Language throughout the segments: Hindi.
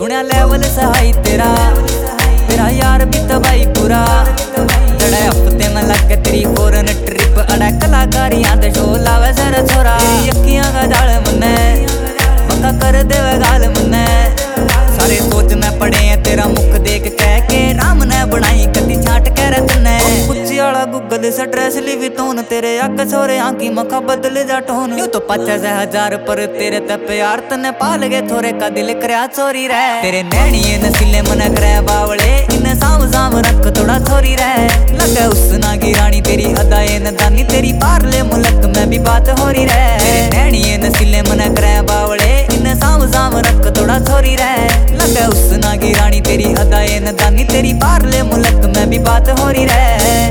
सुनिया लेवल सहाई तेरा यार भी तबाही पूरा जड़े हफ्ते में लग के तेरी फॉरन ट्रिप अड़ा कलाकारियां दे शो लावे सर छोरा अखियां का जाल मन्ने पक्का कर देवे गाल मन्ने सारे सोच में पड़े हैं तेरा मुख देख कह के राम ने बनाई कदी छाट के रतने कुछ वाला गूगल से ड्रेस ली भी तोन तेरे अक छोरे आंकी मखा बदल जा टोन यूं तो 50,000 पर तेरे ते प्यार तने पाल गए थोरे का दिल करया चोरी रे तेरे नैणिए नसीले मन करे बावले इन साम साम रख थोड़ा छोरी रे लगे उस नागी रानी तेरी अदाए नदानी तेरी पारले मुलक में भी बात हो रही रे तेरे नैणिए नसीले मन करे बावले इन साम साम रख थोड़ा छोरी रे लगे उस नागी रानी तेरी अदाए नदानी तेरी पारले मुलक में भी बात हो रही रे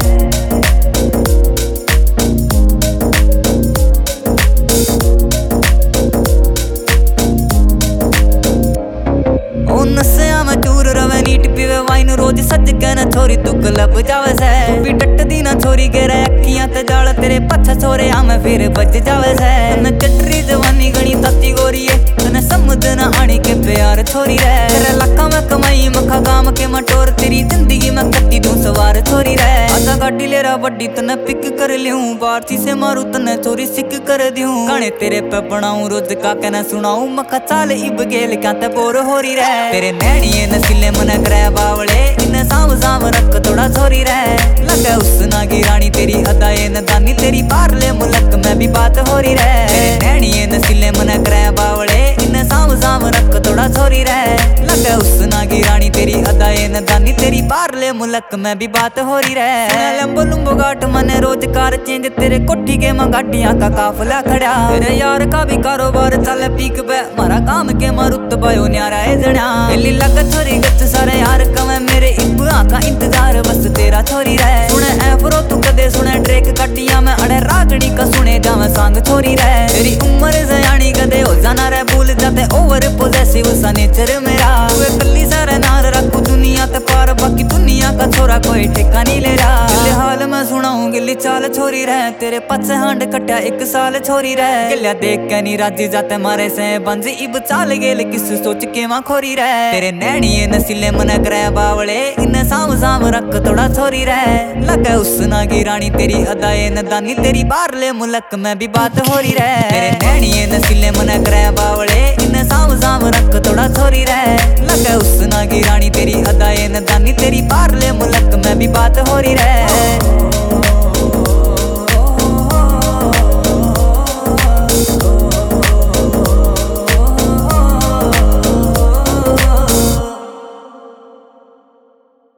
रोज सज के ना छोरी तू क्लब जावे से भी टट दी ना छोरी गेरे अखियां ते जाल तेरे पछ छोरे आमे फिर बच जावे से न चटरी जवानी गणी तती गोरी है तने समझ ना आनी के प्यार छोरी रे तेरे लाखा में कमाई मखा गाम के मटोर तेरी जिंदगी में कट्टी दूं सवार छोरी रे आजा गाड़ी लेरा बड्डी तने पिक कर लियूं बारसी से मारू तने छोरी सिक कर दियूं गाने तेरे पे बनाऊं रोज का कहना सुनाऊं मखा चाल इब गेल क्या ते बोर हो रही रे तेरे नैणिए नसीले मन करे बावले इन साम साम रख थोड़ा छोरी रे लगे उस नागी रानी तेरी अदाए नदानी तेरी पारले मुलक में भी बात हो रही रे तेरे नैणिए नसीले मन करे बावले इन साम साम रख थोड़ा छोरी रे लगे उस नागी रानी तेरी अदाए नदानी तेरी पारले मुलक में भी बात हो रही रे लंबो लंबो गाट मने रोजगार चेंज तेरे कोठी के गाड़ियां का काफला खड़ा तेरे यार का भी कारोबार चले पीक पे मारा काम के मारुत भयो न्यारा है जड़ा दिल्ली लग छोरी गच सारे यार कमे मेरे इब आका इंतजार बस तेरा छोरी रे सुने एफरो तू कदे सुने ड्रेक कटिया में अड़े रागड़ी का सुने जावे सांग छोरी रे तेरी उम्र जयानी कदे हो जाना रे भूल जाते ओवर पोजेसिव सा नेचर मेरा तू कल्ली सारे नार रखू दुनिया ते पार बाकी दुनिया का छोरा कोई ठेका नहीं ले रहा गिले हाल में सुनाऊं गिली चाल छोरी रे तेरे पच हांड कट्या 1 साल छोरी रे गिल्या देख के नहीं राजी जाते मारे से बंज इब चाल गेल किस सोच के मां खोरी रे तेरे नैणिए नसीले मन करे बावले इन साम साम रख थोड़ा छोरी रे लगे उस नागी रानी तेरी अदाए नदानी तेरी पारले मुलक में भी बात हो रही रे तेरे नैणिए नसीले मन करे बावले इन साम साम रख थोड़ा छोरी रे लगे उस नागी रानी तेरी अदाए नदानी तेरी पारले मुलक में भी बात हो रही रे